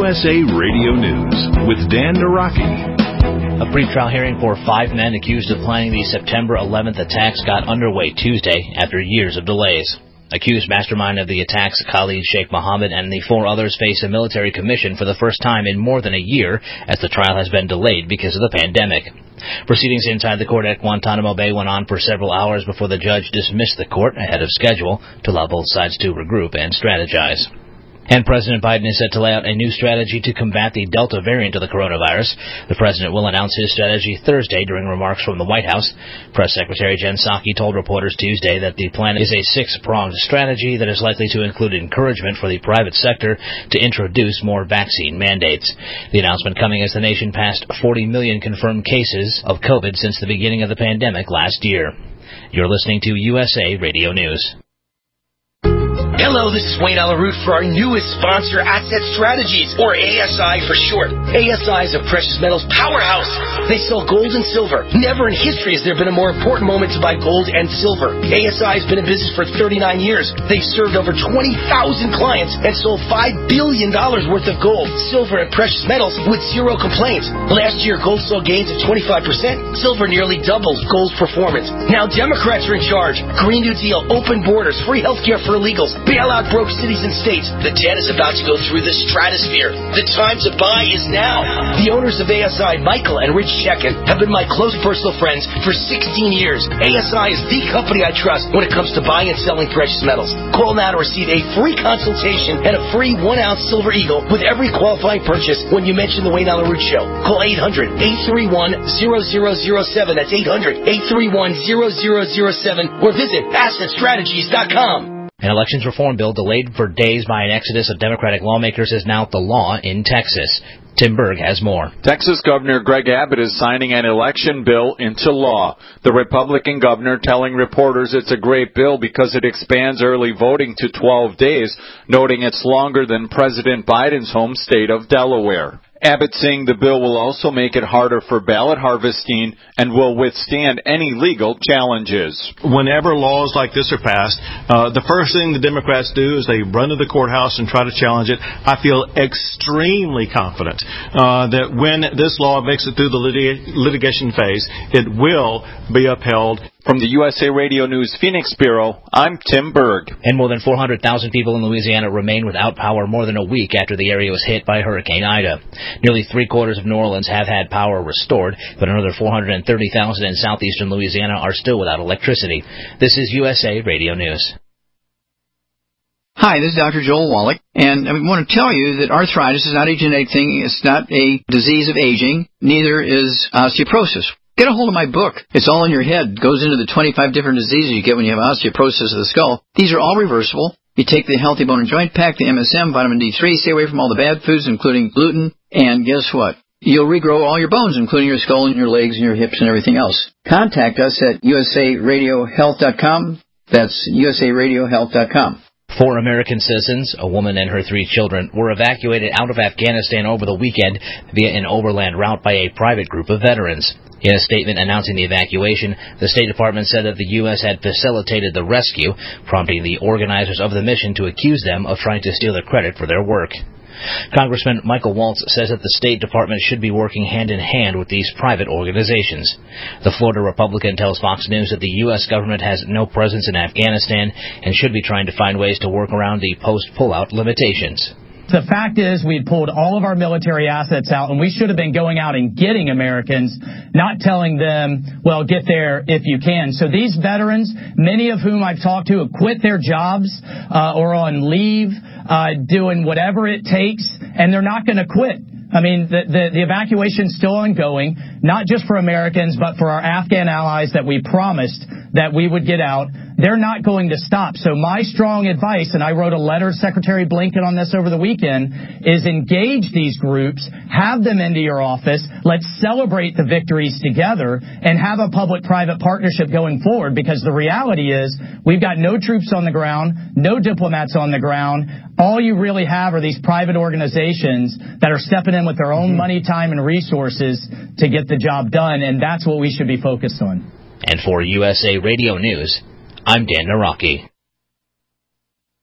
USA Radio News with Dan Naraki. A pretrial hearing for 5 men accused of planning the September 11th attacks got underway Tuesday after years of delays. Accused mastermind of the attacks, Khalid Sheikh Mohammed, and the 4 others face a military commission for the first time in more than a year, as the trial has been delayed because of the pandemic. Proceedings inside the court at Guantanamo Bay went on for several hours before the judge dismissed the court ahead of schedule to allow both sides to regroup and strategize. And President Biden is set to lay out a new strategy to combat the Delta variant of the coronavirus. The president will announce his strategy Thursday during remarks from the White House. Press Secretary Jen Psaki told reporters Tuesday that the plan is a 6-pronged strategy that is likely to include encouragement for the private sector to introduce more vaccine mandates. The announcement coming as the nation passed 40 million confirmed cases of COVID since the beginning of the pandemic last year. You're listening to USA Radio News. Hello, this is Wayne Alaroot for our newest sponsor, Asset Strategies, or ASI for short. ASI is a precious metals powerhouse. They sell gold and silver. Never in history has there been a more important moment to buy gold and silver. ASI has been in business for 39 years. They've served over 20,000 clients and sold $5 billion worth of gold, silver, and precious metals with zero complaints. Last year, gold saw gains of 25%. Silver nearly doubled gold's performance. Now Democrats are in charge. Green New Deal, open borders, free health care for illegals, bailout broke cities and states. The debt is about to go through the stratosphere. The time to buy is now. The owners of ASI, Michael and Rich Shekin, have been my close personal friends for 16 years. ASI is the company I trust when it comes to buying and selling precious metals. Call now to receive a free consultation and a free 1-ounce silver eagle with every qualifying purchase when you mention the Wayne Alaroot Show. Call 800-831-0007. That's 800-831-0007 or visit AssetStrategies.com. An elections reform bill delayed for days by an exodus of Democratic lawmakers is now the law in Texas. Tim Berg has more. Texas Governor Greg Abbott is signing an election bill into law. The Republican governor telling reporters it's a great bill because it expands early voting to 12 days, noting it's longer than President Biden's home state of Delaware. Abbott saying the bill will also make it harder for ballot harvesting and will withstand any legal challenges. Whenever laws like this are passed, the first thing the Democrats do is they run to the courthouse and try to challenge it. I feel extremely confident that when this law makes it through the litigation phase, it will be upheld. From the USA Radio News Phoenix Bureau, I'm Tim Berg. And more than 400,000 people in Louisiana remain without power more than a week after the area was hit by Hurricane Ida. Nearly 3/4 of New Orleans have had power restored, but another 430,000 in southeastern Louisiana are still without electricity. This is USA Radio News. Hi, this is Dr. Joel Wallach, and I want to tell you that arthritis is not a genetic thing. It's not a disease of aging. Neither is osteoporosis. Get a hold of my book. It's all in your head. It goes into the 25 different diseases you get when you have osteoporosis of the skull. These are all reversible. You take the Healthy Bone and Joint Pack, the MSM, vitamin D3, stay away from all the bad foods, including gluten, and guess what? You'll regrow all your bones, including your skull and your legs and your hips and everything else. Contact us at usaradiohealth.com. That's usaradiohealth.com. 4 American citizens, a woman and her 3 children, were evacuated out of Afghanistan over the weekend via an overland route by a private group of veterans. In a statement announcing the evacuation, the State Department said that the U.S. had facilitated the rescue, prompting the organizers of the mission to accuse them of trying to steal the credit for their work. Congressman Michael Waltz says that the State Department should be working hand-in-hand with these private organizations. The Florida Republican tells Fox News that the U.S. government has no presence in Afghanistan and should be trying to find ways to work around the post-pullout limitations. The fact is we pulled all of our military assets out, and we should have been going out and getting Americans, not telling them, well, get there if you can. So these veterans, many of whom I've talked to, have quit their jobs or on leave, doing whatever it takes, and they're not going to quit. I mean, the evacuation's still ongoing, not just for Americans, but for our Afghan allies that we promised that we would get out. They're not going to stop. So my strong advice, and I wrote a letter to Secretary Blinken on this over the weekend, is engage these groups, have them into your office, let's celebrate the victories together, and have a public-private partnership going forward, because the reality is we've got no troops on the ground, no diplomats on the ground. All you really have are these private organizations that are stepping in with their own money, time, and resources to get the job done, and that's what we should be focused on. And for USA Radio News, I'm Dan Naraki.